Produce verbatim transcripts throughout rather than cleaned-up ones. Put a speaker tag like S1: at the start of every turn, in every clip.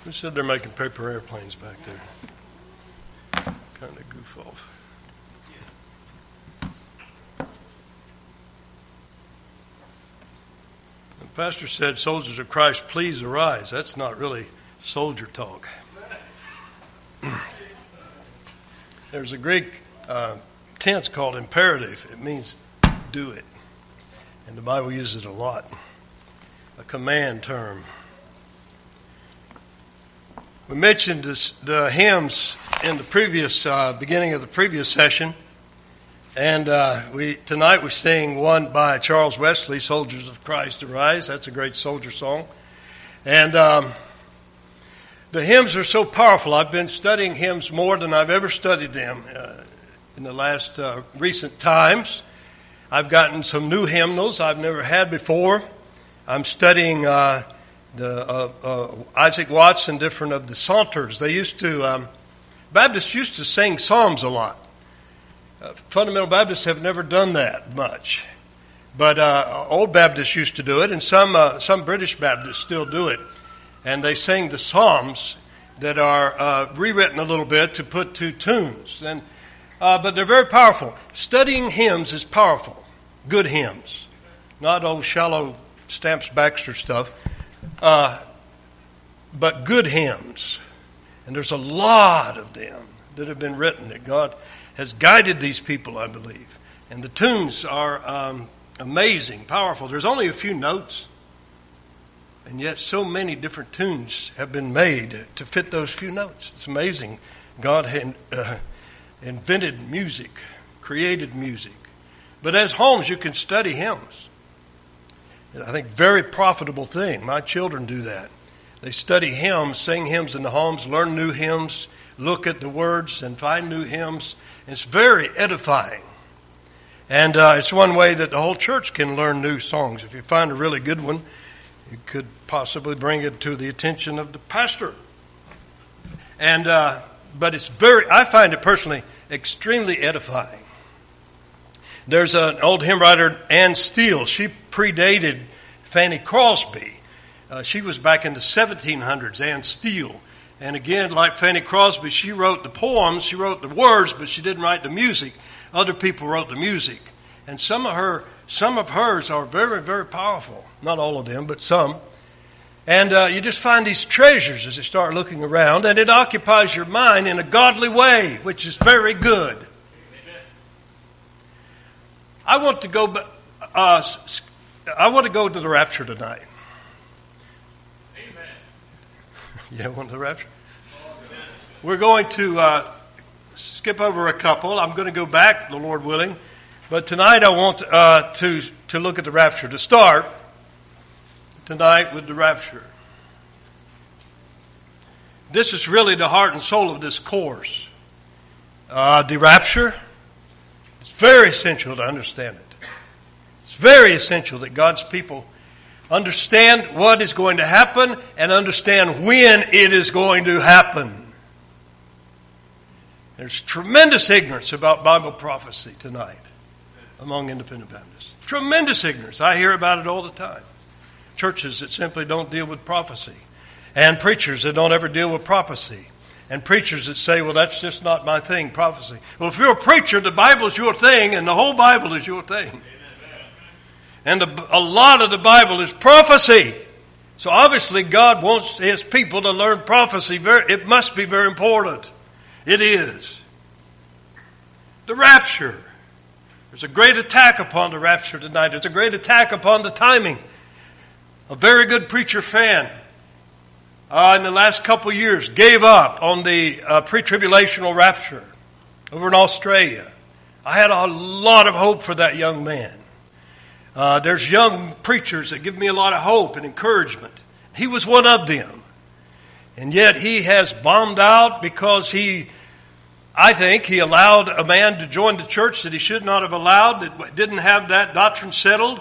S1: Who said they're making paper airplanes back there? Kind of goof off. The pastor said, "Soldiers of Christ, please arise." That's not really soldier talk. There's a Greek uh, tense called imperative. It means do it. And the Bible uses it a lot. A command term. We mentioned this, the hymns in the previous uh, beginning of the previous session, and uh, we tonight we sing one by Charles Wesley, "Soldiers of Christ Arise." That's a great soldier song, and um, the hymns are so powerful. I've been studying hymns more than I've ever studied them uh, in the last uh, recent times. I've gotten some new hymnals I've never had before. I'm studying. Uh, The uh, uh, Isaac Watts and different of the Psalters. They used to, um, Baptists used to sing psalms a lot. Uh, fundamental Baptists have never done that much. But uh, old Baptists used to do it, and some uh, some British Baptists still do it. And they sing the psalms that are uh, rewritten a little bit to put to tunes. And uh, but they're very powerful. Studying hymns is powerful. Good hymns. Not old shallow Stamps Baxter stuff. Uh, but good hymns. And there's a lot of them that have been written that God has guided these people, I believe. And the tunes are um, amazing, powerful. There's only a few notes. And yet so many different tunes have been made to fit those few notes. It's amazing. God had uh, invented music, created music. But as homes, you can study hymns. I think very profitable thing. My children do that. They study hymns, sing hymns in the homes, learn new hymns, look at the words and find new hymns. It's very edifying. And uh, it's one way that the whole church can learn new songs. If you find a really good one, you could possibly bring it to the attention of the pastor. And uh, but it's very, I find it personally extremely edifying. There's an old hymn writer, Anne Steele. She predated Fanny Crosby. Uh, she was back in the seventeen hundreds, Anne Steele. And again, like Fanny Crosby, she wrote the poems, she wrote the words, but she didn't write the music. Other people wrote the music. And some of her, some of hers are very, very powerful. Not all of them, but some. And uh, you just find these treasures as you start looking around, and it occupies your mind in a godly way, which is very good. I want to go. Uh, I want to go to the rapture tonight. Amen. Yeah, want the rapture. We're going to uh, skip over a couple. I'm going to go back, the Lord willing. But tonight I want uh, to to look at the rapture. To start tonight with the rapture. This is really the heart and soul of this course. Uh, the rapture. It's very essential to understand it. It's very essential that God's people understand what is going to happen and understand when it is going to happen. There's tremendous ignorance about Bible prophecy tonight among independent Baptists. Tremendous ignorance. I hear about it all the time. Churches that simply don't deal with prophecy. And preachers that don't ever deal with prophecy. And preachers that say, well, that's just not my thing, prophecy. Well, if you're a preacher, the Bible is your thing, and the whole Bible is your thing. And a, a lot of the Bible is prophecy. So obviously God wants His people to learn prophecy. Very, it must be very important. It is. The rapture. There's a great attack upon the rapture tonight. There's a great attack upon the timing. A very good preacher fan Uh, in the last couple of years, gave up on the uh, pre-tribulational rapture over in Australia. I had a lot of hope for that young man. Uh, there's young preachers that give me a lot of hope and encouragement. He was one of them. And yet he has bombed out because he, I think, he allowed a man to join the church that he should not have allowed, that didn't have that doctrine settled.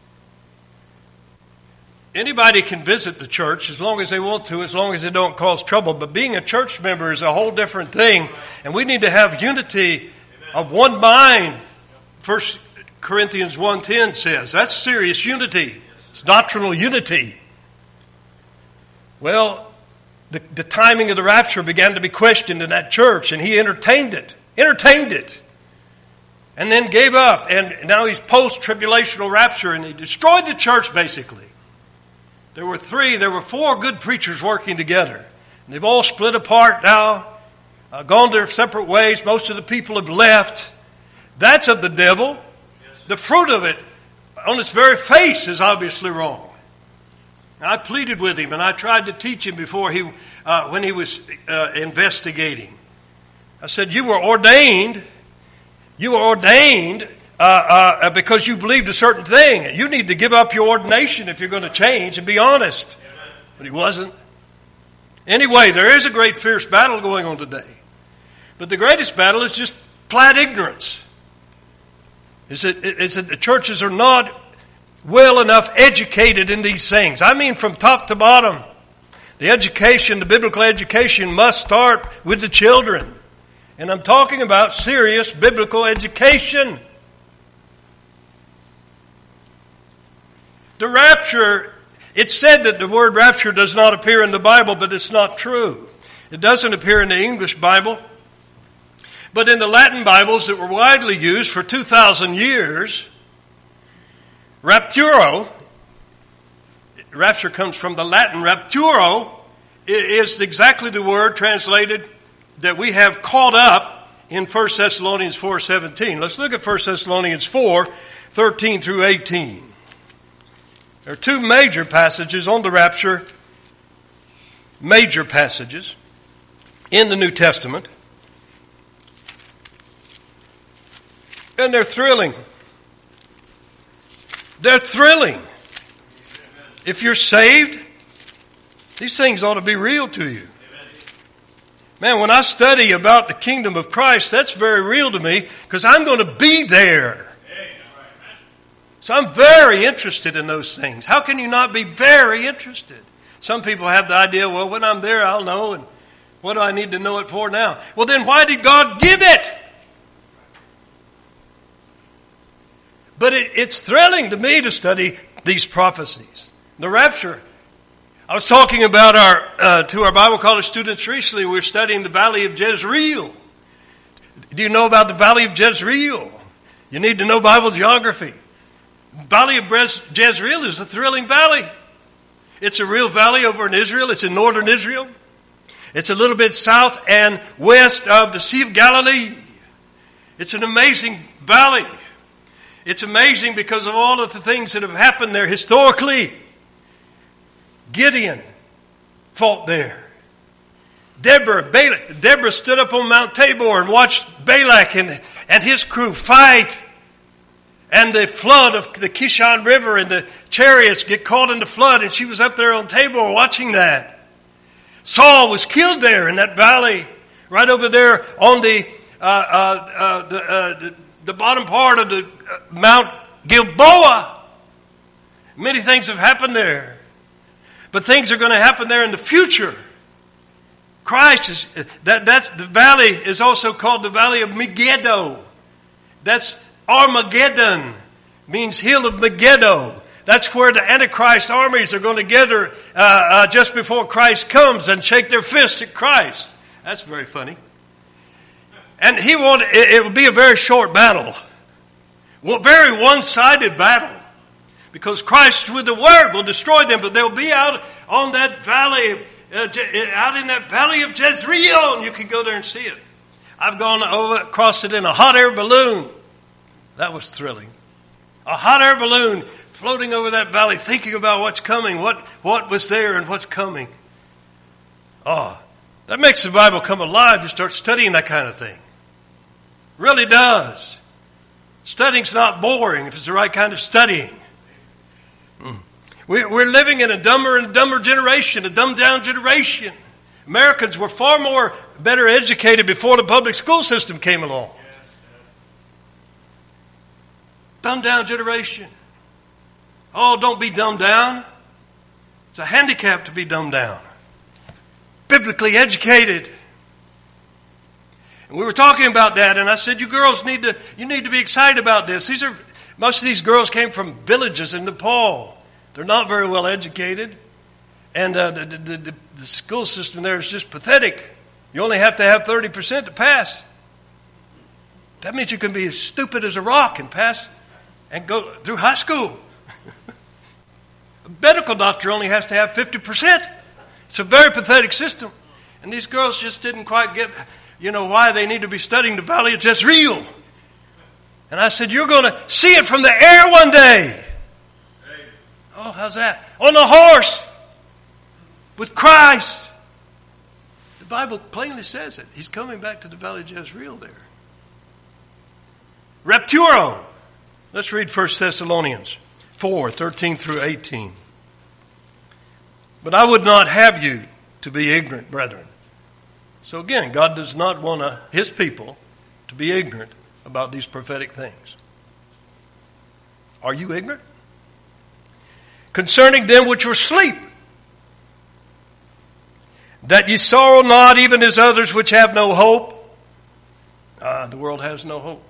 S1: Anybody can visit the church as long as they want to, as long as they don't cause trouble. But being a church member is a whole different thing. And we need to have unity of one mind. First Corinthians one ten says. That's serious unity. It's doctrinal unity. Well, the, the timing of the rapture began to be questioned in that church, and he entertained it, entertained it, and then gave up. And now he's post-tribulational rapture, and he destroyed the church, basically. There were three, there were four good preachers working together. And they've all split apart now, uh, gone their separate ways. Most of the people have left. That's of the devil. The fruit of it, on its very face, is obviously wrong. I pleaded with him, and I tried to teach him before he, uh, when he was uh, investigating. I said, you were ordained, you were ordained uh, uh, because you believed a certain thing. You need to give up your ordination if you're going to change and be honest. But he wasn't. Anyway, there is a great fierce battle going on today. But the greatest battle is just flat ignorance. Is that, is that the churches are not well enough educated in these things. I mean from top to bottom. The education, the biblical education must start with the children. And I'm talking about serious biblical education. The rapture, it's said that the word rapture does not appear in the Bible, but it's not true. It doesn't appear in the English Bible. But in the Latin Bibles that were widely used for two thousand years, rapturo, rapture comes from the Latin, rapturo is exactly the word translated that we have caught up in First Thessalonians four seventeen. Let's look at First Thessalonians four thirteen through eighteen. There are two major passages on the rapture, major passages in the New Testament. And they're thrilling. They're thrilling. If you're saved, these things ought to be real to you. Man, when I study about the kingdom of Christ, that's very real to me because I'm going to be there. So I'm very interested in those things. How can you not be very interested? Some people have the idea, well, when I'm there, I'll know. And what do I need to know it for now? Well, then why did God give it? But it, it's thrilling to me to study these prophecies. The rapture. I was talking about our uh, to our Bible college students recently. We're studying the Valley of Jezreel. Do you know about the Valley of Jezreel? You need to know Bible geography. The Valley of Jezreel is a thrilling valley. It's a real valley over in Israel. It's in northern Israel. It's a little bit south and west of the Sea of Galilee. It's an amazing valley. It's amazing because of all of the things that have happened there historically. Gideon fought there. Deborah, Balak, Deborah stood up on Mount Tabor and watched Balak and, and his crew fight. And the flood of the Kishon River and the chariots get caught in the flood, and she was up there on Tabor watching that. Saul was killed there in that valley, right over there on the uh, uh, uh, the, uh, the, the bottom part of the uh, Mount Gilboa. Many things have happened there. But things are going to happen there in the future. Christ is, that, that's, the valley is also called the Valley of Megiddo. That's Armageddon, means hill of Megiddo. That's where the Antichrist armies are going to gather uh, uh, just before Christ comes and shake their fists at Christ. That's very funny. And he wanted, it, it would be a very short battle. Well, very one-sided battle. Because Christ with the word will destroy them, but they'll be out on that valley, uh, out in that valley of Jezreel, and you can go there and see it. I've gone over across it in a hot air balloon. That was thrilling. A hot air balloon floating over that valley, thinking about what's coming, what, what was there and what's coming. Oh, that makes the Bible come alive to start studying that kind of thing. Really does. Studying's not boring if it's the right kind of studying. Mm. We're living in a dumber and dumber generation, a dumbed down generation. Americans were far more better educated before the public school system came along. Dumbed down generation. Oh, don't be dumbed down. It's a handicap to be dumbed down. Biblically educated. And we were talking about that, and I said, you girls need to, you need to be excited about this. These are, most of these girls came from villages in Nepal. They're not very well educated. And uh, the, the, the, the school system there is just pathetic. You only have to have thirty percent to pass. That means you can be as stupid as a rock and pass and go through high school. A medical doctor only has to have fifty percent. It's a very pathetic system. And these girls just didn't quite get, you know, why they need to be studying the Valley of Jezreel. And I said, you're going to see it from the air one day. Oh, how's that? On a horse with Christ. The Bible plainly says it. He's coming back to the Valley of Jezreel there. Rapturo. Let's read First Thessalonians four, thirteen through eighteen. But I would not have you to be ignorant, brethren. So again, God does not want a, His people to be ignorant about these prophetic things. Are you ignorant? Concerning them which were asleep, that ye sorrow not, even as others which have no hope. Ah, the world has no hope.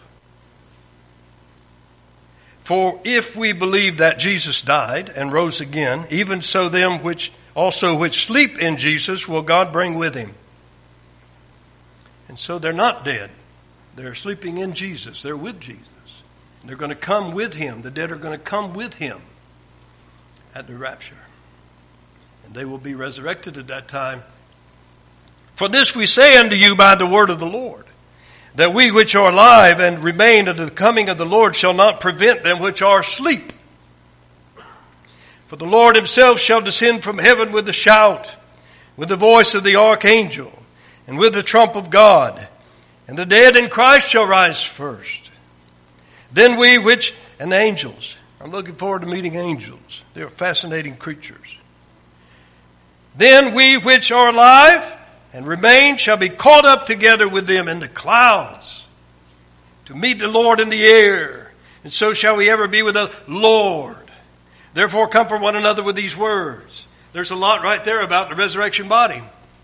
S1: For if we believe that Jesus died and rose again, even so them which also which sleep in Jesus will God bring with Him. And so they're not dead. They're sleeping in Jesus. They're with Jesus. They're going to come with Him. The dead are going to come with Him at the rapture. And they will be resurrected at that time. For this we say unto you by the word of the Lord, that we which are alive and remain unto the coming of the Lord shall not prevent them which are asleep. For the Lord Himself shall descend from heaven with a shout, with the voice of the archangel, and with the trump of God. And the dead in Christ shall rise first. Then we which, and angels. I'm looking forward to meeting angels. They're fascinating creatures. Then we which are alive and remain shall be caught up together with them in the clouds to meet the Lord in the air. And so shall we ever be with the Lord. Therefore comfort one another with these words. There's a lot right there about the resurrection body.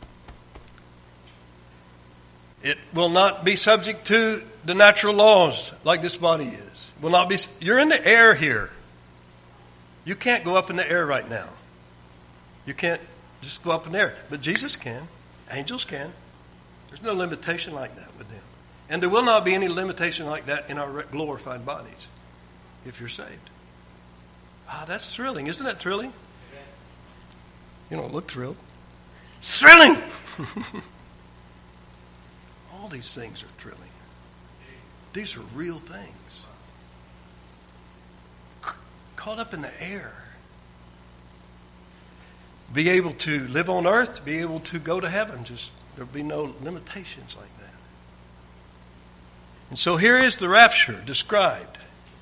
S1: It will not be subject to the natural laws like this body is. Will not be. You're in the air here. You can't go up in the air right now. You can't just go up in the air. But Jesus can. Angels can. There's no limitation like that with them. And there will not be any limitation like that in our glorified bodies if you're saved. Ah, that's thrilling. Isn't that thrilling? You don't look thrilled. It's thrilling! All these things are thrilling. These are real things. C- caught up in the air. Be able to live on earth, be able to go to heaven. Just there'll be no limitations like that. And so here is the rapture described.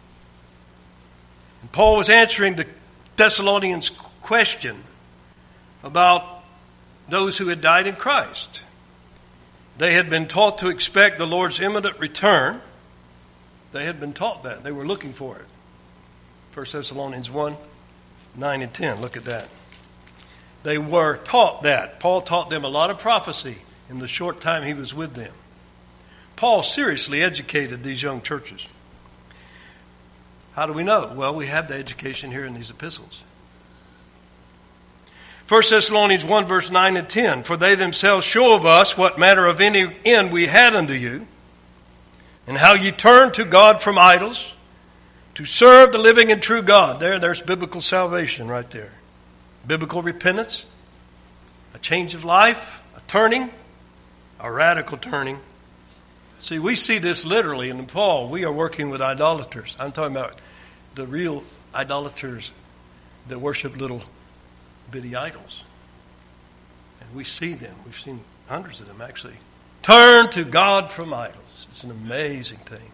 S1: And Paul was answering the Thessalonians' question about those who had died in Christ. They had been taught to expect the Lord's imminent return. They had been taught that. They were looking for it. First Thessalonians one, nine and ten. Look at that. They were taught that. Paul taught them a lot of prophecy in the short time he was with them. Paul seriously educated these young churches. How do we know? Well, we have the education here in these epistles. First Thessalonians one, verse nine and ten. For they themselves show of us what manner of end we had unto you, and how ye turned to God from idols, to serve the living and true God. There, there's biblical salvation right there. Biblical repentance, a change of life, a turning, a radical turning. See, we see this literally in Paul. We are working with idolaters. I'm talking about the real idolaters that worship little bitty idols. And we see them. We've seen hundreds of them actually. Turn to God from idols. It's an amazing thing.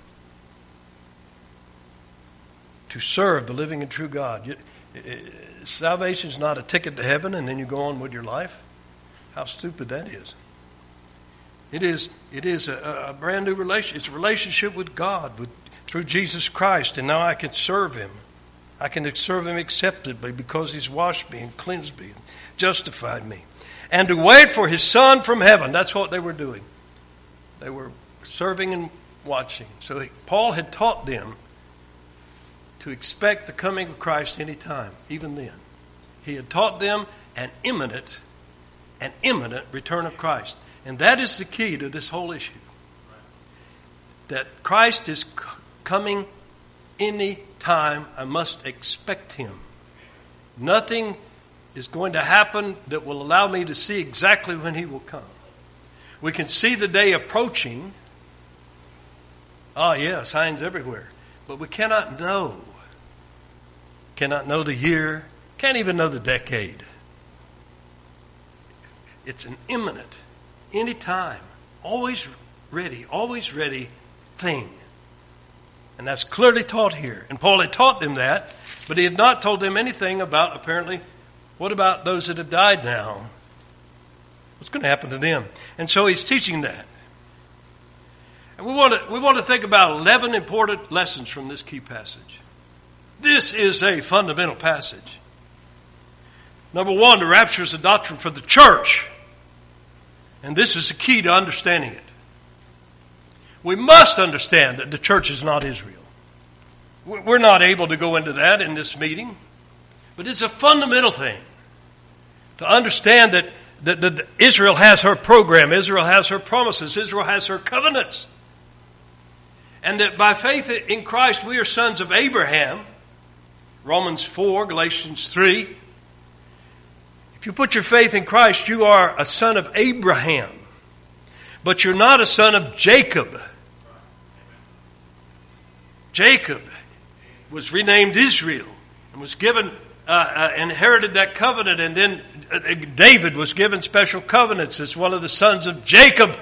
S1: To serve the living and true God. Salvation is not a ticket to heaven and then you go on with your life. How stupid that is. It is, it is a, a brand new relationship. It's a relationship with God with, through Jesus Christ. And now I can serve Him. I can serve Him acceptably because He's washed me and cleansed me and justified me. And to wait for His Son from heaven. That's what they were doing. They were serving and watching. So he, Paul had taught them to expect the coming of Christ any time, even then. He had taught them an imminent, an imminent return of Christ. And that is the key to this whole issue. That Christ is c- coming any time. I must expect him. Nothing is going to happen that will allow me to see exactly when he will come. We can see the day approaching. Oh, yeah, signs everywhere. But we cannot know. Cannot know the year. Can't even know the decade. It's an imminent, anytime, always ready, always ready thing. And that's clearly taught here. And Paul had taught them that, but he had not told them anything about, apparently, what about those that have died now? What's going to happen to them? And so he's teaching that. And we want to, we want to think about eleven important lessons from this key passage. This is a fundamental passage. Number one, the rapture is a doctrine for the church. And this is the key to understanding it. We must understand that the church is not Israel. We're not able to go into that in this meeting. But it's a fundamental thing to understand that, that, that Israel has her program. Israel has her promises. Israel has her covenants. And that by faith in Christ we are sons of Abraham. Romans four, Galatians three. If you put your faith in Christ, you are a son of Abraham. But you're not a son of Jacob. Jacob was renamed Israel and was given, uh, uh, inherited that covenant. And then uh, David was given special covenants as one of the sons of Jacob.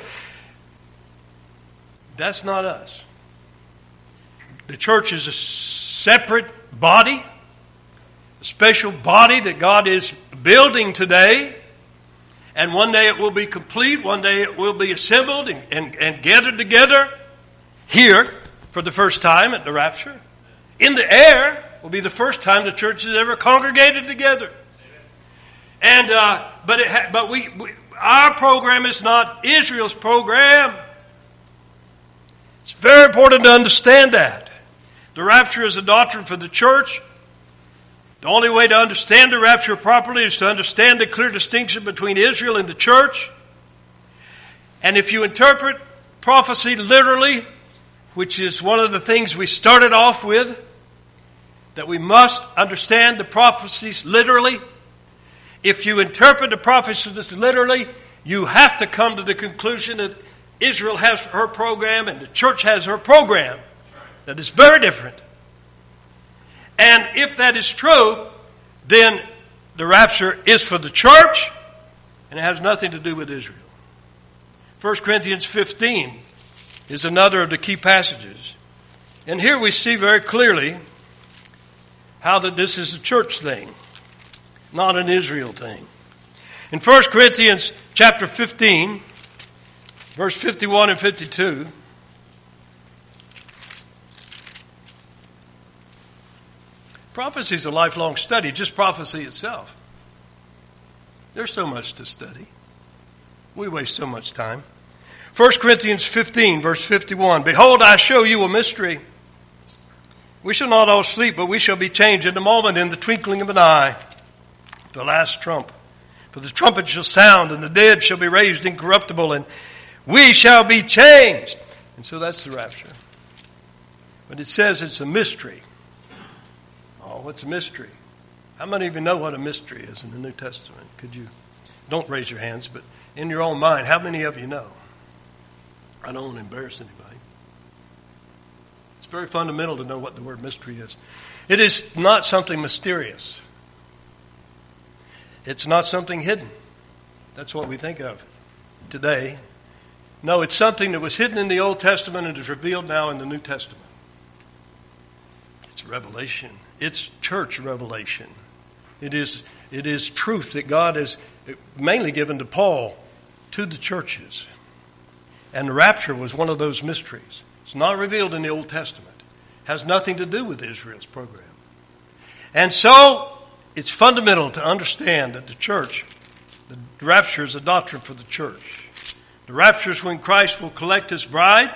S1: That's not us. The church is a separate body, a special body that God is building today. And one day it will be complete. One day it will be assembled and, and, and gathered together here for the first time at the rapture. In the air will be the first time the church has ever congregated together. And uh, but it ha- but we, we our program is not Israel's program. It's very important to understand that. The rapture is a doctrine for the church. The only way to understand the rapture properly is to understand the clear distinction between Israel and the church. And if you interpret prophecy literally, which is one of the things we started off with, that we must understand the prophecies literally. If you interpret the prophecies literally, you have to come to the conclusion that Israel has her program and the church has her program. That is very different. And if that is true, then the rapture is for the church and it has nothing to do with Israel. First Corinthians fifteen is another of the key passages. And here we see very clearly how that this is a church thing, not an Israel thing. In First Corinthians chapter fifteen, verse fifty-one and fifty-two, prophecy is a lifelong study, just prophecy itself. There's so much to study. We waste so much time. First Corinthians fifteen, verse fifty-one, behold, I show you a mystery. We shall not all sleep, but we shall be changed in a moment, in the twinkling of an eye, the last trump. For the trumpet shall sound, and the dead shall be raised incorruptible, and we shall be changed. And so that's the rapture. But it says it's a mystery. Oh, what's a mystery? How many of you know what a mystery is in the New Testament? Could you, don't raise your hands, but in your own mind, how many of you know? I don't want to embarrass anybody. It's very fundamental to know what the word mystery is. It is not something mysterious. It's not something hidden. That's what we think of today. No, it's something that was hidden in the Old Testament and is revealed now in the New Testament. It's revelation. It's church revelation. It is, it is truth that God has mainly given to Paul to the churches. And the rapture was one of those mysteries. It's not revealed in the Old Testament. It has nothing to do with Israel's program. And so it's fundamental to understand that the church, the rapture is a doctrine for the church. The rapture is when Christ will collect his bride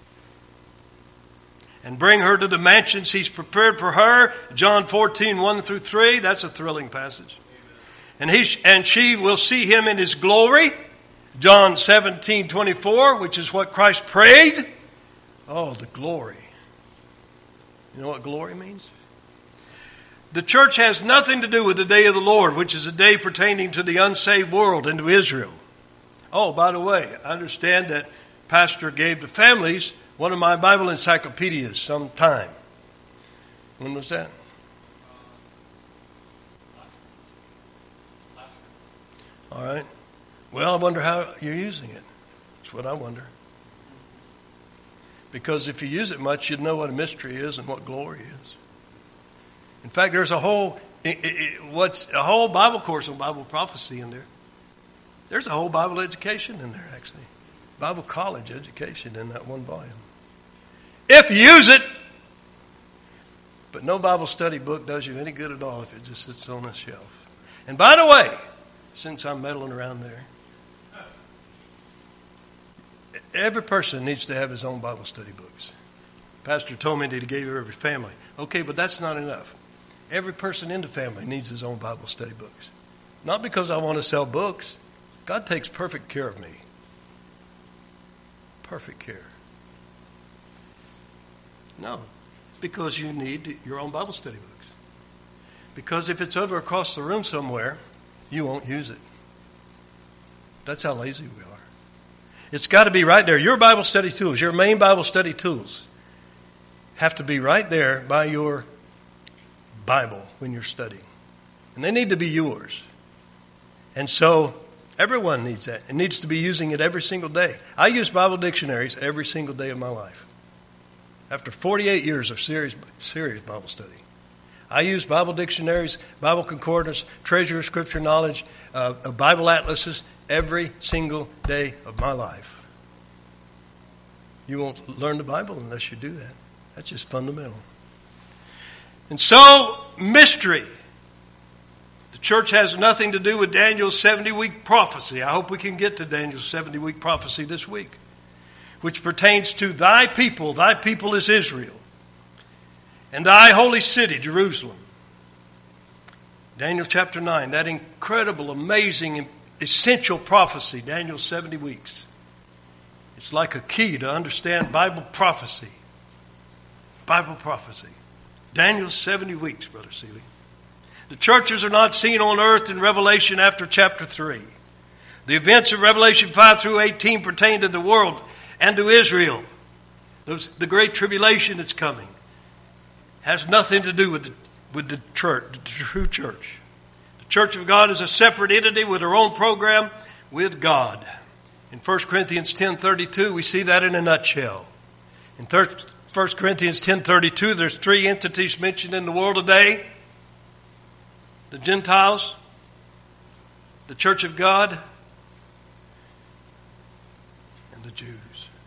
S1: and bring her to the mansions he's prepared for her. John fourteen, one through three, that's a thrilling passage. And he and she will see him in his glory. John seventeen twenty-four, which is what Christ prayed. Oh, the glory. You know what glory means? The church has nothing to do with the day of the Lord, which is a day pertaining to the unsaved world and to Israel. Oh, by the way, I understand that Pastor gave the families one of my Bible encyclopedias sometime. When was that? All right. Well, I wonder how you're using it. That's what I wonder. Because if you use it much, you'd know what a mystery is and what glory is. In fact, there's a whole it, it, what's a whole Bible course on Bible prophecy in there. There's a whole Bible education in there, actually. Bible college education in that one volume. If you use it. But no Bible study book does you any good at all if it just sits on a shelf. And by the way, since I'm meddling around there, every person needs to have his own Bible study books. Pastor told me that he gave every family. Okay, but that's not enough. Every person in the family needs his own Bible study books. Not because I want to sell books. God takes perfect care of me. Perfect care. No, because you need your own Bible study books. Because if it's over across the room somewhere, you won't use it. That's how lazy we are. It's got to be right there. Your Bible study tools, your main Bible study tools, have to be right there by your Bible when you're studying. And they need to be yours. And so everyone needs that. It needs to be using it every single day. I use Bible dictionaries every single day of my life. After forty-eight years of serious, serious Bible study. I use Bible dictionaries, Bible concordance, treasure of scripture knowledge, uh, Bible atlases every single day of my life. You won't learn the Bible unless you do that. That's just fundamental. And so, mystery. The church has nothing to do with Daniel's seventy-week prophecy. I hope we can get to Daniel's seventy-week prophecy this week, which pertains to thy people. Thy people is Israel. And thy holy city, Jerusalem. Daniel chapter nine, that incredible, amazing, essential prophecy, Daniel's seventy weeks. It's like a key to understand Bible prophecy. Bible prophecy. Daniel's seventy weeks, Brother Seeley. The churches are not seen on earth in Revelation after chapter three. The events of Revelation five through eighteen pertain to the world and to Israel. Those, the great tribulation that's coming has nothing to do with the, with the church, the true church. The Church of God is a separate entity with her own program with God. In First Corinthians ten thirty-two, we see that in a nutshell. In First Corinthians ten thirty-two, there's three entities mentioned in the world today. The Gentiles, the Church of God, and the Jews.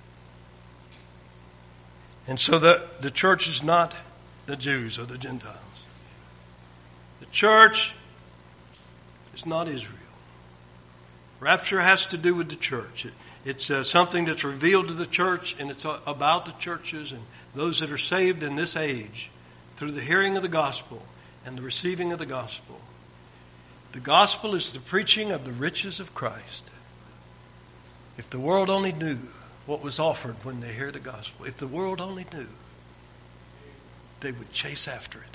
S1: And so the, the church is not the Jews or the Gentiles. The church is not Israel. Rapture has to do with the church. It, it's uh, something that's revealed to the church, and it's about the churches and those that are saved in this age through the hearing of the gospel and the receiving of the gospel. The gospel is the preaching of the riches of Christ. If the world only knew what was offered when they hear the gospel, if the world only knew, they would chase after it.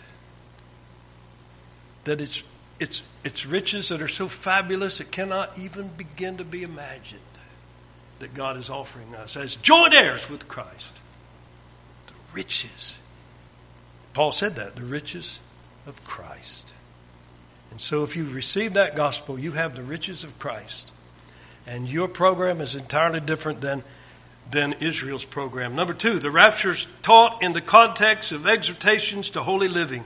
S1: That it's it's it's riches that are so fabulous it cannot even begin to be imagined that God is offering us as joint heirs with Christ. The riches. Paul said that, the riches of Christ. And so if you've received that gospel, you have the riches of Christ. And your program is entirely different than, than Israel's program. Number two, the rapture is taught in the context of exhortations to holy living.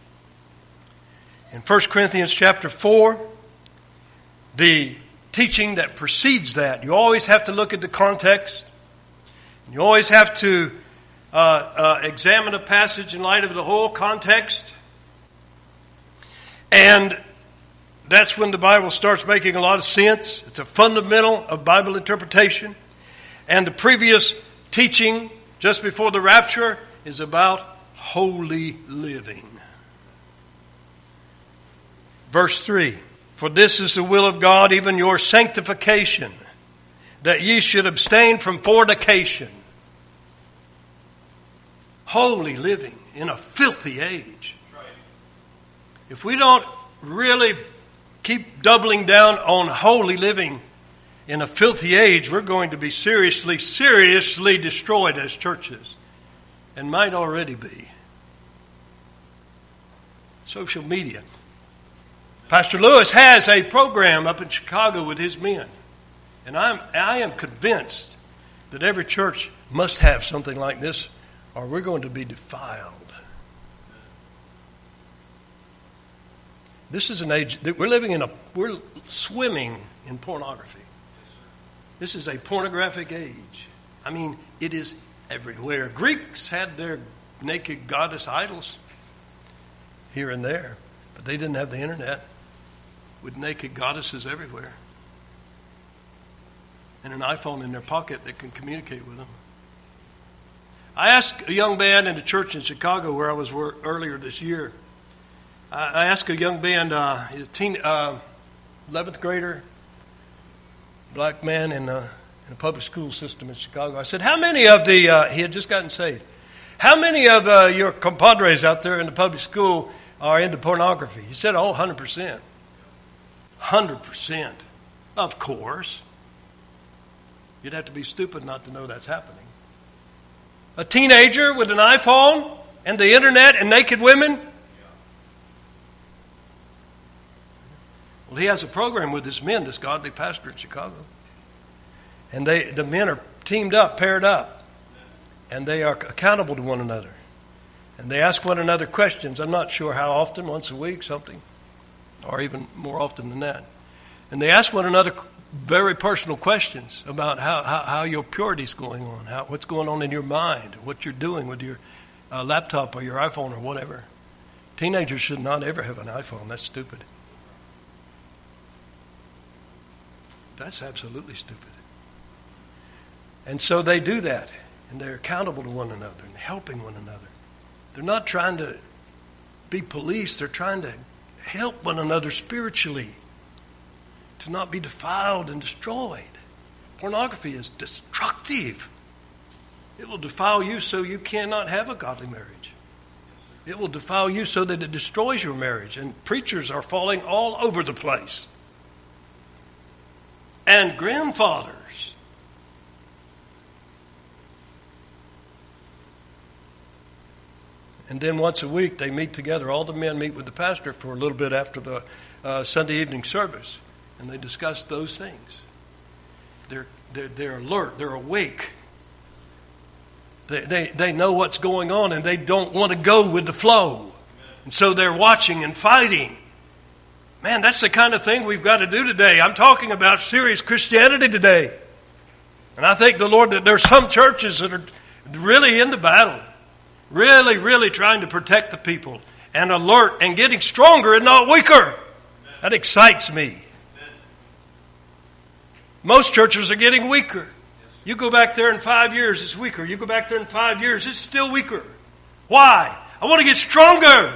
S1: In First Corinthians chapter four, the teaching that precedes that, you always have to look at the context. You always have to uh, uh, examine a passage in light of the whole context. And that's when the Bible starts making a lot of sense. It's a fundamental of Bible interpretation. And the previous teaching just before the rapture is about holy living. Verse three, For this is the will of God, even your sanctification, that ye should abstain from fornication. Holy living in a filthy age. If we don't really keep doubling down on holy living in a filthy age, we're going to be seriously, seriously destroyed as churches, and might already be. Social media. Pastor Lewis has a program up in Chicago with his men, and I'm, I am convinced that every church must have something like this, or we're going to be defiled. This is an age that we're living in a, we're swimming in pornography. This is a pornographic age. I mean, it is everywhere. Greeks had their naked goddess idols here and there, but they didn't have the internet with naked goddesses everywhere and an iPhone in their pocket that can communicate with them. I asked a young man in the church in Chicago where I was earlier this year. I asked a young man, uh, a teen, uh, eleventh grader, black man in a, in a public school system in Chicago. I said, how many of the, uh, he had just gotten saved, how many of uh, your compadres out there in the public school are into pornography? He said, oh, one hundred percent. one hundred percent. Of course. You'd have to be stupid not to know that's happening. A teenager with an iPhone and the internet and naked women? Well, he has a program with his men, this godly pastor in Chicago. And they, the men are teamed up, paired up. And they are accountable to one another. And they ask one another questions. I'm not sure how often, once a week, something. Or even more often than that. And they ask one another very personal questions about how, how, how your purity is going on, how, what's going on in your mind, what you're doing with your uh, laptop or your iPhone or whatever. Teenagers should not ever have an iPhone. That's stupid. That's absolutely stupid. And so they do that, and they're accountable to one another and helping one another. They're not trying to be police. They're trying to help one another spiritually to not be defiled and destroyed. Pornography is destructive. It will defile you so you cannot have a godly marriage. It will defile you so that it destroys your marriage. And preachers are falling all over the place. And grandfathers. And then once a week they meet together. All the men meet with the pastor for a little bit after the uh, Sunday evening service. And they discuss those things. They're, they're, they're alert. They're awake. They, they, they know what's going on and they don't want to go with the flow. And so they're watching and fighting. Man, that's the kind of thing we've got to do today. I'm talking about serious Christianity today. And I thank the Lord that there's some churches that are really in the battle. Really, really trying to protect the people. And alert and getting stronger and not weaker. That excites me. Most churches are getting weaker. You go back there in five years, it's weaker. You go back there in five years, it's still weaker. Why? I want to get stronger.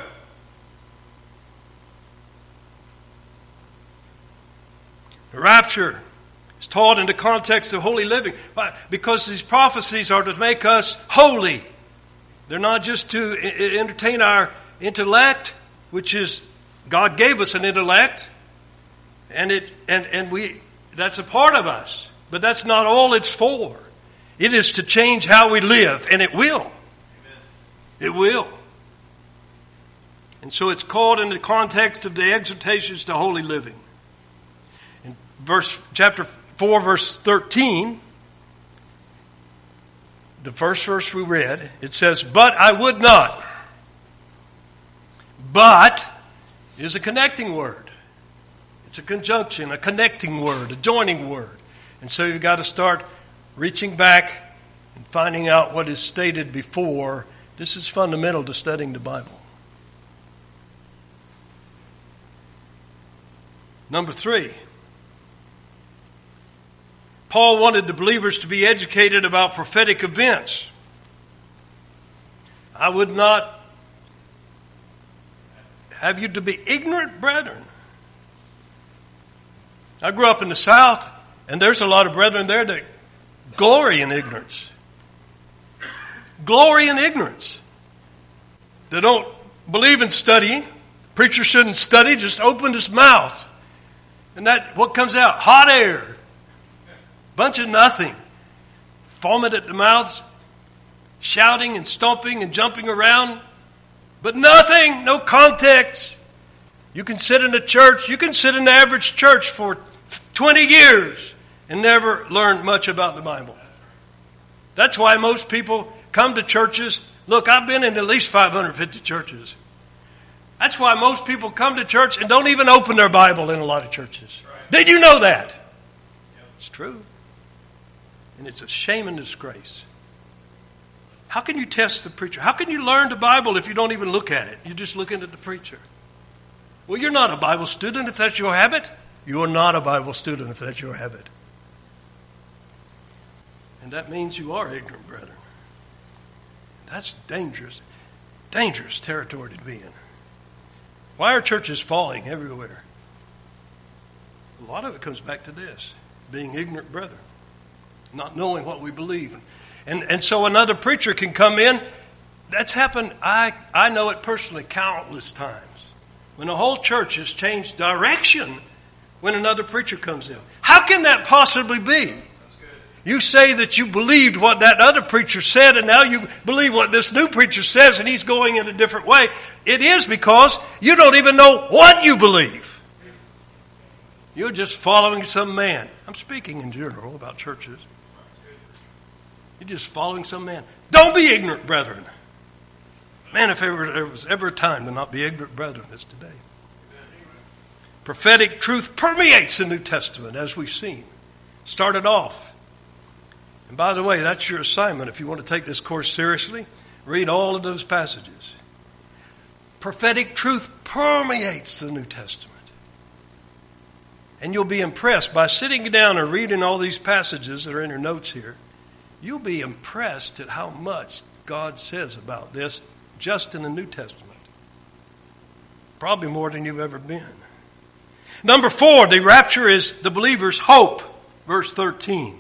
S1: The rapture is taught in the context of holy living. Because these prophecies are to make us holy. They're not just to entertain our intellect, which is, God gave us an intellect. And it and, and we that's a part of us. But that's not all it's for. It is to change how we live. And it will. Amen. It will. And so it's called in the context of the exhortations to holy living. In verse chapter four, verse thirteen, the first verse we read, it says, "But I would not." But is a connecting word. It's a conjunction, a connecting word, a joining word. And so you've got to start reaching back and finding out what is stated before. This is fundamental to studying the Bible. Number three, Paul wanted the believers to be educated about prophetic events. I would not have you to be ignorant, brethren, I grew up in the South, and there's a lot of brethren there that glory in ignorance. Glory in ignorance. They don't believe in studying. Preacher shouldn't study, just open his mouth. And that, what comes out? Hot air. Bunch of nothing. Foaming at the mouth, shouting and stomping and jumping around. But nothing, no context. You can sit in a church, you can sit in the average church for twenty years and never learn much about the Bible. That's why most people come to churches. Look, I've been in at least five hundred fifty churches. That's why most people come to church and don't even open their Bible in a lot of churches. Right. Did you know that? Yep. It's true. And it's a shame and disgrace. How can you test the preacher? How can you learn the Bible if you don't even look at it? You're just looking at the preacher. Well, you're not a Bible student if that's your habit. You are not a Bible student if that's your habit. And that means you are ignorant, brethren. That's dangerous, dangerous territory to be in. Why are churches falling everywhere? A lot of it comes back to this, being ignorant brethren, not knowing what we believe. And and so another preacher can come in. That's happened, I, I know it personally, countless times. When the whole church has changed direction when another preacher comes in. How can that possibly be? You say that you believed what that other preacher said, and now you believe what this new preacher says, and he's going in a different way. It is because you don't even know what you believe. You're just following some man. I'm speaking in general about churches. You're just following some man. Don't be ignorant, brethren. Man, if ever, there was ever a time to not be ignorant, brethren, it's today. Prophetic truth permeates the New Testament, as we've seen. Started off. And by the way, that's your assignment. If you want to take this course seriously, read all of those passages. Prophetic truth permeates the New Testament. And you'll be impressed by sitting down and reading all these passages that are in your notes here. You'll be impressed at how much God says about this just in the New Testament. Probably more than you've ever been. Number four, the rapture is the believer's hope. Verse thirteen.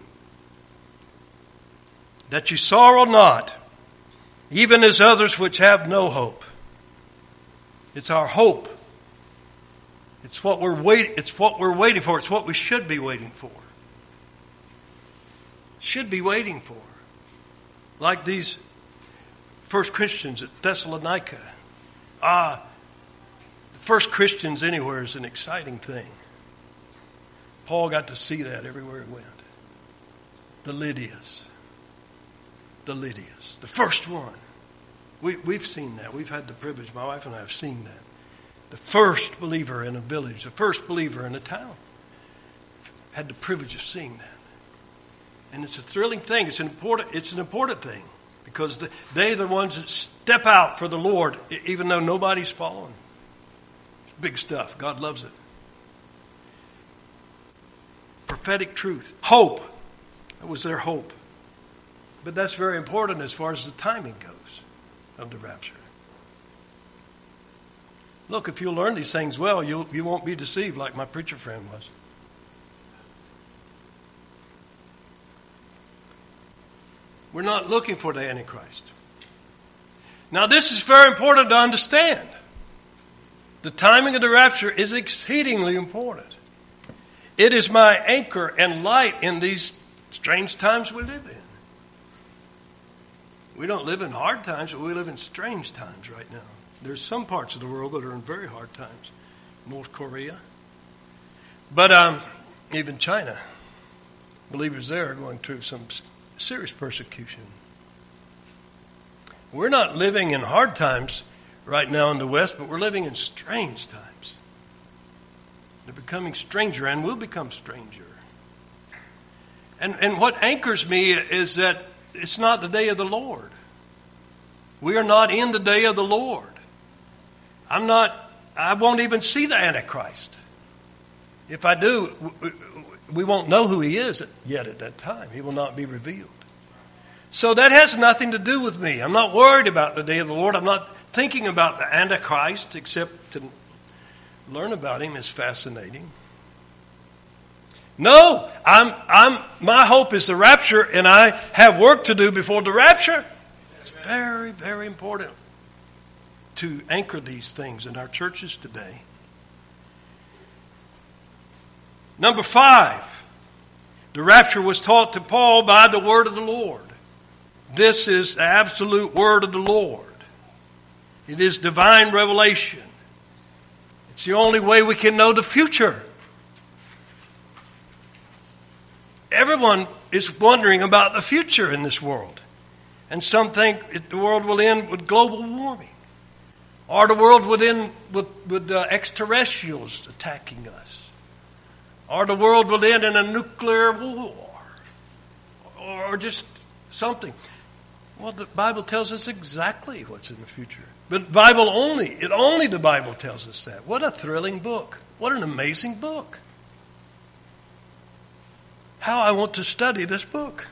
S1: That you sorrow not, even as others which have no hope. It's our hope. It's what we're wait, it's what we're waiting for. It's what we should be waiting for. Should be waiting for. Like these first Christians at Thessalonica. Ah, the first Christians anywhere is an exciting thing. Paul got to see that everywhere he went. The Lydias. The Lydias. The first one. We, we've seen that. We've had the privilege, my wife and I have seen that. The first believer in a village, the first believer in a town. Had the privilege of seeing that. And it's a thrilling thing. It's an important, it's an important thing. Because the, they're the ones that step out for the Lord, even though nobody's following. It's big stuff. God loves it. Prophetic truth. Hope. That was their hope. But that's very important as far as the timing goes of the rapture. Look, if you'll learn these things well, you'll, you won't be deceived like my preacher friend was. We're not looking for the Antichrist. Now, this is very important to understand. The timing of the rapture is exceedingly important. It is my anchor and light in these strange times we live in. We don't live in hard times, but we live in strange times right now. There's some parts of the world that are in very hard times. North Korea. But um, even China. Believers there are going through some serious persecution. We're not living in hard times right now in the West, but we're living in strange times. They're becoming stranger and will become stranger. And, and what anchors me is that it's not the day of the Lord. We are not in the day of the Lord. I'm not, I won't even see the Antichrist. If I do, we won't know who he is yet at that time. He will not be revealed. So that has nothing to do with me. I'm not worried about the day of the Lord. I'm not thinking about the Antichrist, except to learn about him is fascinating. No, I'm, I'm, my hope is the rapture, and I have work to do before the rapture. It's very, very important to anchor these things in our churches today. Number five, the rapture was taught to Paul by the word of the Lord. This is the absolute word of the Lord. It is divine revelation. It's the only way we can know the future. Everyone is wondering about the future in this world. And some think the world will end with global warming. Or the world would end with, with uh, extraterrestrials attacking us. Or the world will end in a nuclear war. Or just something. Well, the Bible tells us exactly what's in the future. But Bible only, it only the Bible tells us that. What a thrilling book. What an amazing book. How I want to study this book.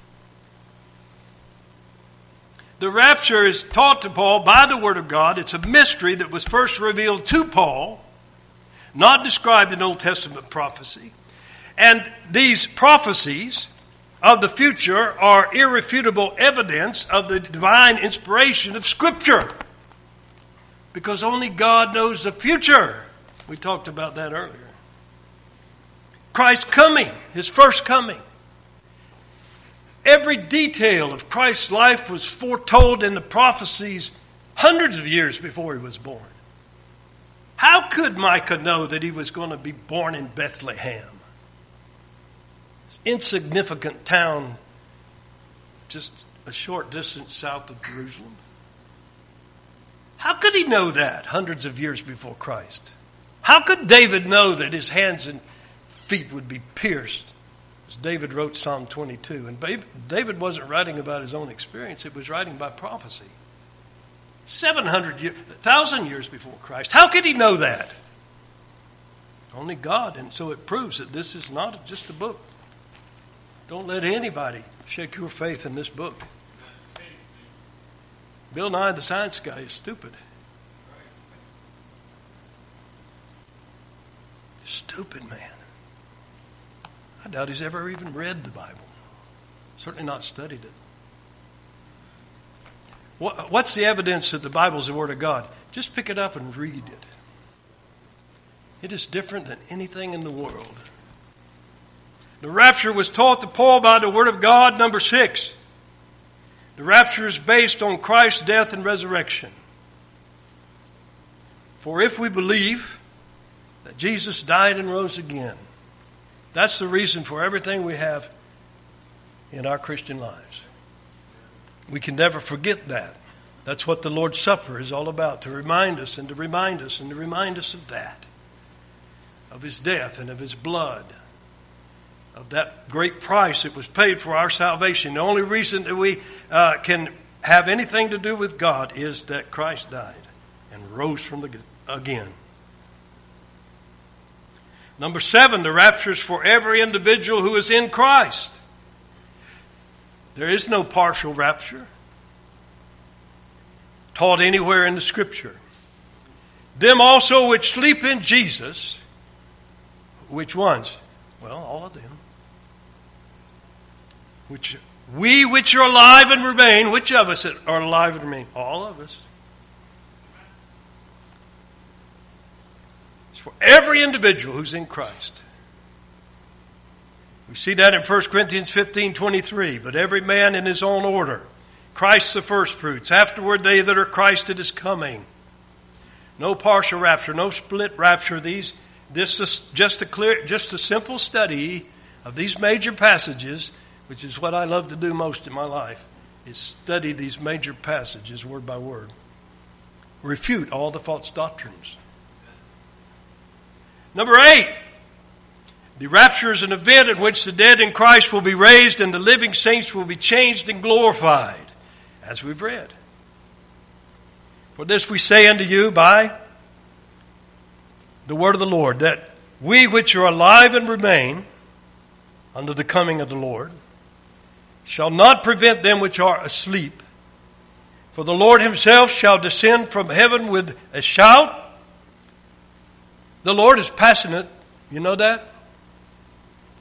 S1: The rapture is taught to Paul by the Word of God. It's a mystery that was first revealed to Paul, not described in Old Testament prophecy. And these prophecies of the future are irrefutable evidence of the divine inspiration of Scripture. Because only God knows the future. We talked about that earlier. Christ's coming, His first coming. Every detail of Christ's life was foretold in the prophecies hundreds of years before He was born. How could Micah know that He was going to be born in Bethlehem? This insignificant town just a short distance south of Jerusalem. How could he know that hundreds of years before Christ? How could David know that his hands and feet would be pierced? As David wrote Psalm twenty-two. And David wasn't writing about his own experience. It was writing by prophecy. seven hundred years, one thousand years before Christ. How could he know that? Only God. And so it proves that this is not just a book. Don't let anybody shake your faith in this book. Bill Nye the Science Guy is stupid. Stupid man. I doubt he's ever even read the Bible. Certainly not studied it. What's the evidence that the Bible is the Word of God? Just pick it up and read it. It is different than anything in the world. The rapture was taught to Paul by the Word of God. Number six. The rapture is based on Christ's death and resurrection. For if we believe that Jesus died and rose again, that's the reason for everything we have in our Christian lives. We can never forget that. That's what the Lord's Supper is all about, to remind us and to remind us and to remind us of that, of His death and of His blood, of that great price that was paid for our salvation. The only reason that we uh, can have anything to do with God is that Christ died and rose from the again. Number seven, the rapture is for every individual who is in Christ. There is no partial rapture taught anywhere in the Scripture. Them also which sleep in Jesus. Which ones? Well, all of them. Which we which are alive and remain. Which of us are alive and remain? All of us. It's for every individual who's in Christ. We see that in First Corinthians fifteen twenty-three. But every man in his own order. Christ the firstfruits. Afterward they that are Christ at His coming. No partial rapture. No split rapture. These this is just a clear, just a simple study of these major passages, which is what I love to do most in my life, is study these major passages word by word. Refute all the false doctrines. Number eight. The rapture is an event in which the dead in Christ will be raised and the living saints will be changed and glorified, as we've read. For this we say unto you by the word of the Lord, that we which are alive and remain unto the coming of the Lord shall not prevent them which are asleep. For the Lord Himself shall descend from heaven with a shout. The Lord is passionate. You know that?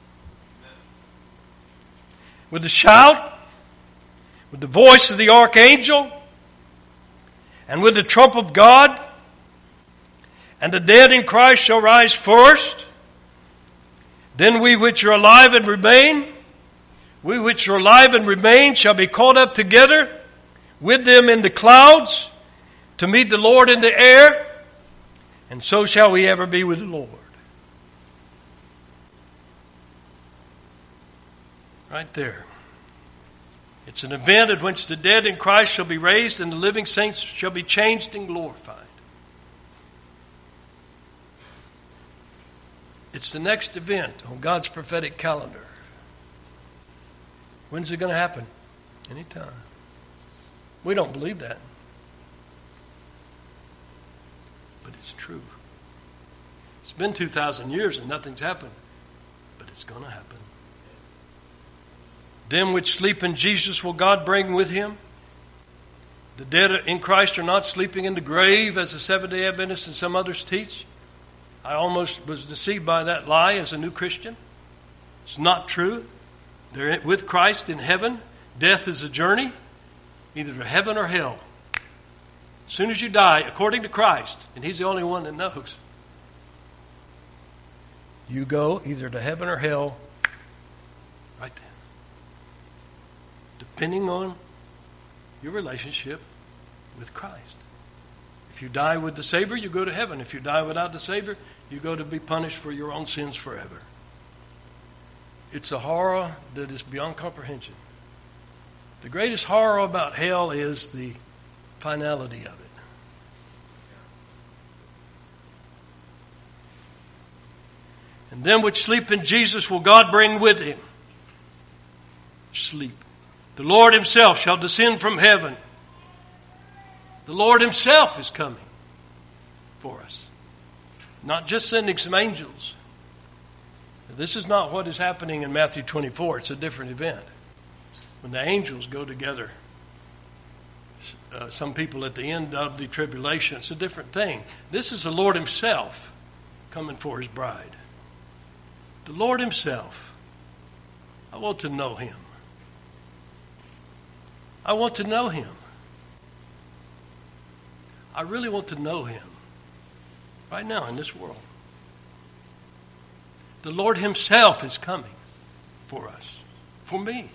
S1: with a shout, with the voice of the archangel, and with the trump of God. And the dead in Christ shall rise first. Then we which are alive and remain, we which are alive and remain shall be caught up together with them in the clouds to meet the Lord in the air, and so shall we ever be with the Lord. Right there. It's an event at which the dead in Christ shall be raised and the living saints shall be changed and glorified. It's the next event on God's prophetic calendar. When's it going to happen? Anytime. We don't believe that. But it's true. It's been two thousand years and nothing's happened. But it's going to happen. Them which sleep in Jesus will God bring with him. The dead in Christ are not sleeping in the grave as the Seventh-day Adventists and some others teach. I almost was deceived by that lie as a new Christian. It's not true. They're with Christ in heaven. Death is a journey, either to heaven or hell. As soon as you die, according to Christ, and he's the only one that knows, you go either to heaven or hell right then. Depending on your relationship with Christ. If you die with the Savior, you go to heaven. If you die without the Savior, you go to be punished for your own sins forever. It's a horror that is beyond comprehension. The greatest horror about hell is the finality of it. And them which sleep in Jesus will God bring with him. Sleep. The Lord himself shall descend from heaven. The Lord himself is coming for us. Not just sending some angels. This is not what is happening in Matthew twenty-four. It's a different event. When the angels go together, uh, some people at the end of the tribulation, it's a different thing. This is the Lord himself coming for his bride. The Lord himself. I want to know him. I want to know him. I really want to know him right now in this world. The Lord himself is coming for us, for me.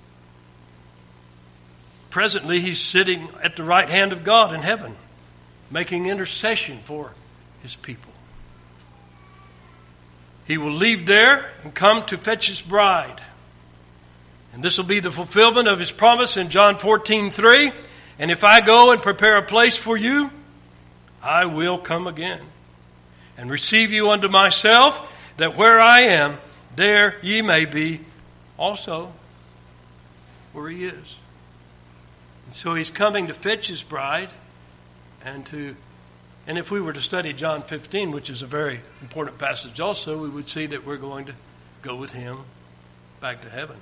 S1: Presently, he's sitting at the right hand of God in heaven, making intercession for his people. He will leave there and come to fetch his bride. And this will be the fulfillment of his promise in John fourteen three. And if I go and prepare a place for you, I will come again and receive you unto myself, that where I am, there ye may be also where he is. And so he's coming to fetch his bride and to, and if we were to study John fifteen, which is a very important passage also, we would see that we're going to go with him back to heaven.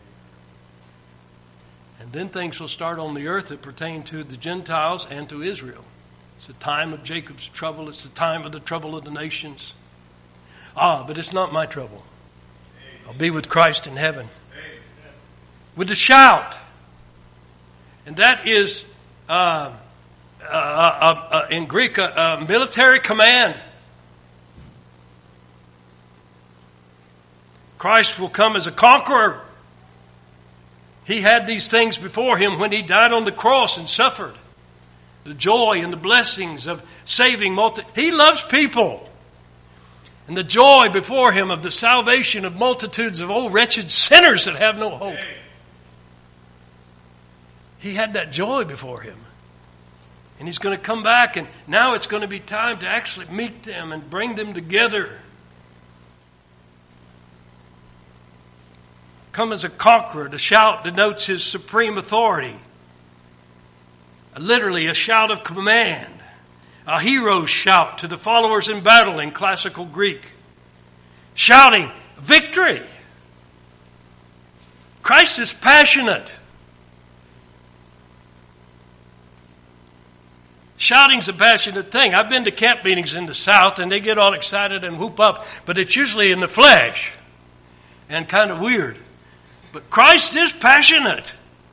S1: And then things will start on the earth that pertain to the Gentiles and to Israel. It's the time of Jacob's trouble. It's the time of the trouble of the nations. Ah, but it's not my trouble. I'll be with Christ in heaven. With a shout. And that is, uh, uh, uh, uh, in Greek, a uh, uh, military command. Christ will come as a conqueror. He had these things before him when he died on the cross and suffered. The joy and the blessings of saving multi. He loves people. And the joy before him of the salvation of multitudes of old wretched sinners that have no hope. He had that joy before him. And he's going to come back, and now it's going to be time to actually meet them and bring them together. Come as a conqueror. The shout denotes his supreme authority. Literally a shout of command. A hero's shout to the followers in battle in classical Greek. Shouting victory. Christ is passionate. Shouting's a passionate thing. I've been to camp meetings in the South and they get all excited and whoop up, but it's usually in the flesh and kind of weird. But Christ is passionate.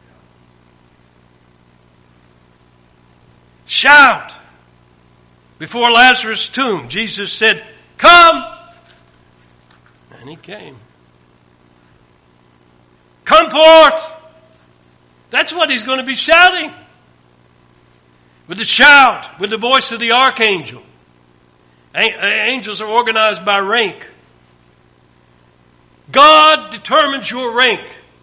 S1: Shout. Before Lazarus' tomb, Jesus said, "Come." And he came. "Come forth." That's what he's going to be shouting. With the shout, with the voice of the archangel. Angels are organized by rank. God determines your rank.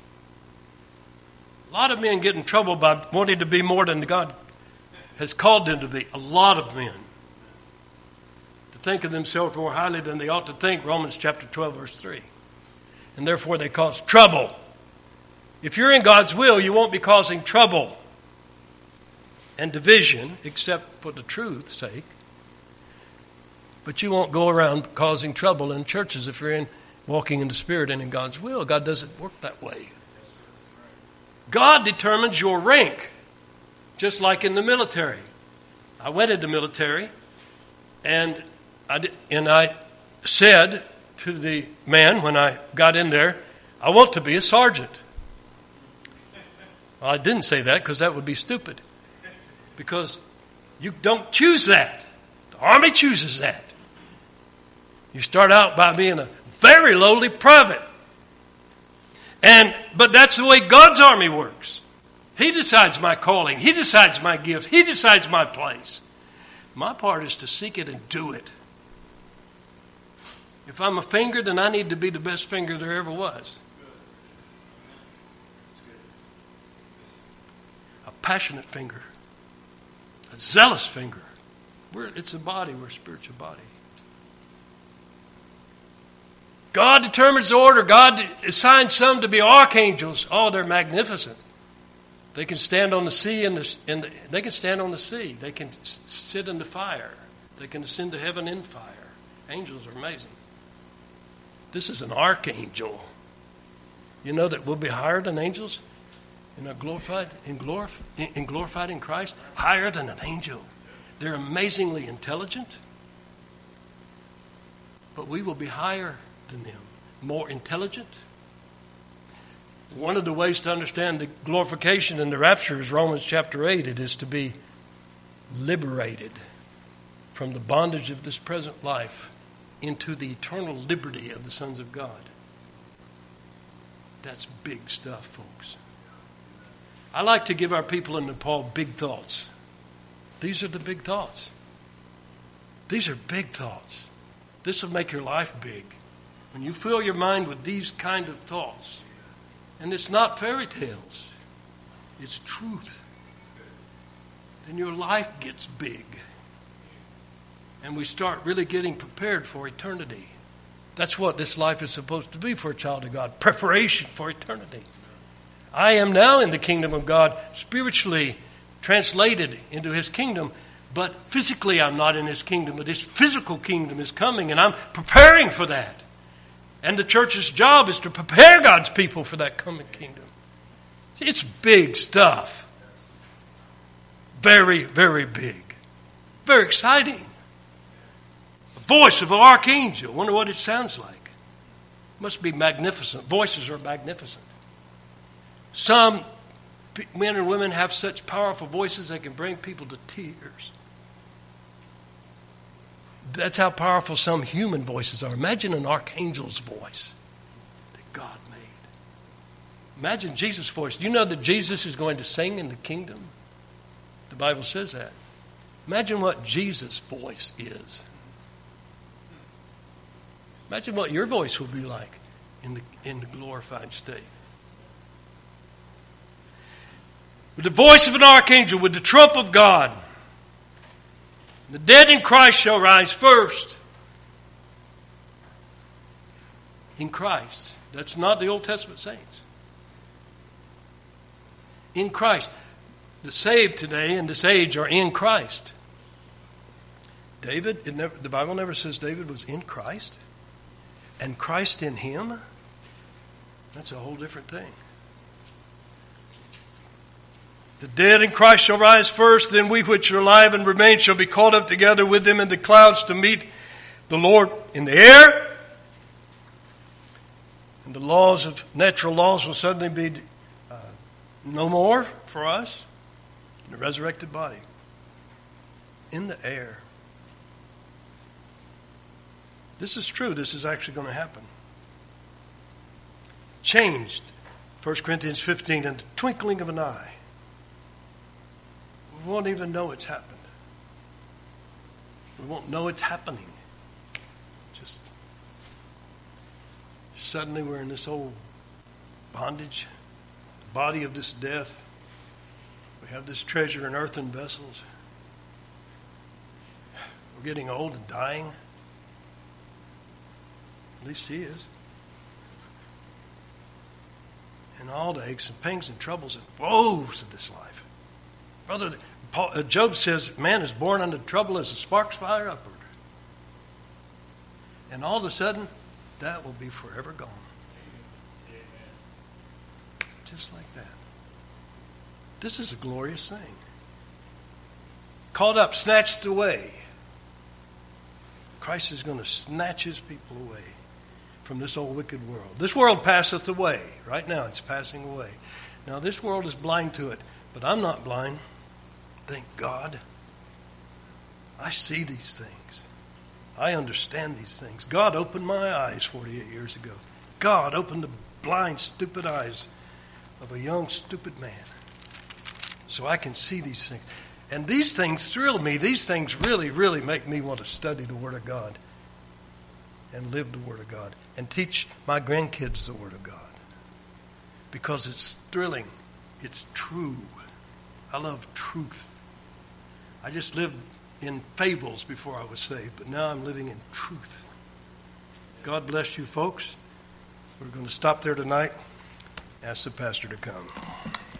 S1: A lot of men get in trouble by wanting to be more than God has called them to be. A lot of men. To think of themselves more highly than they ought to think. Romans chapter twelve, verse three. And therefore they cause trouble. If you're in God's will, you won't be causing trouble and division, except for the truth's sake. But you won't go around causing trouble in churches if you're in walking in the Spirit and in God's will. God doesn't work that way. God determines your rank, just like in the military. I went into the military, and I did, and I said to the man when I got in there, "I want to be a sergeant." Well, I didn't say that because that would be stupid. Because you don't choose that. The Army chooses that. You start out by being a very lowly private. And but that's the way God's army works. He decides my calling. He decides my gift. He decides my place. My part is to seek it and do it. If I'm a finger, then I need to be the best finger there ever was. A passionate finger. A zealous finger. We're, it's a body. We're a spiritual body. God determines the order. God assigns some to be archangels. Oh, they're magnificent. They can stand on the sea and the, and the, they can stand on the sea. They can s- sit in the fire. They can ascend to heaven in fire. Angels are amazing. This is an archangel. You know that we'll be higher than angels in a glorified in, glorif- in glorified in Christ, higher than an angel. They're amazingly intelligent, but we will be higher than them, more intelligent. One of the ways to understand the glorification and the rapture is Romans chapter eight. It is to be liberated from the bondage of this present life into the eternal liberty of the sons of God. That's big stuff, folks. I like to give our people in Nepal big thoughts. These are the big thoughts. These are big thoughts. This will make your life big. When you fill your mind with these kind of thoughts, and it's not fairy tales, it's truth, then your life gets big. And we start really getting prepared for eternity. That's what this life is supposed to be for a child of God. Preparation for eternity. I am now in the kingdom of God, spiritually translated into His kingdom, but physically I'm not in His kingdom. But His physical kingdom is coming, and I'm preparing for that. And the church's job is to prepare God's people for that coming kingdom. It's big stuff. Very, very big. Very exciting. The voice of an archangel. I wonder what it sounds like. It must be magnificent. Voices are magnificent. Some men and women have such powerful voices they can bring people to tears. That's how powerful some human voices are. Imagine an archangel's voice that God made. Imagine Jesus' voice. Do you know that Jesus is going to sing in the kingdom? The Bible says that. Imagine what Jesus' voice is. Imagine what your voice will be like in the, in the glorified state. With the voice of an archangel, with the trump of God, the dead in Christ shall rise first. In Christ. That's not the Old Testament saints. In Christ. The saved today in this age are in Christ. David, it never, the Bible never says David was in Christ. And Christ in him. That's a whole different thing. The dead in Christ shall rise first, then we which are alive and remain shall be caught up together with them in the clouds to meet the Lord in the air. And the laws of natural laws will suddenly be uh, no more for us. In the resurrected body. In the air. This is true. This is actually going to happen. Changed. First Corinthians fifteen, in the twinkling of an eye. We won't even know it's happened. We won't know it's happening. Just suddenly we're in this old bondage, body of this death. We have this treasure in earthen vessels. We're getting old and dying. At least he is. And all the aches and pains and troubles and woes of this life. Brother, Paul, uh, Job says, man is born unto trouble as the sparks fire upward. And all of a sudden, that will be forever gone. Just like that. This is a glorious thing. Caught up, snatched away. Christ is going to snatch his people away from this old wicked world. This world passeth away. Right now it's passing away. Now this world is blind to it, but I'm not blind. Thank God. I see these things. I understand these things. God opened my eyes forty-eight years ago. God opened the blind, stupid eyes of a young, stupid man. So I can see these things. And these things thrill me. These things really, really make me want to study the Word of God and live the Word of God and teach my grandkids the Word of God because it's thrilling. It's true. I love truth. I just lived in fables before I was saved, but now I'm living in truth. God bless you, folks. We're going to stop there tonight. Ask the pastor to come.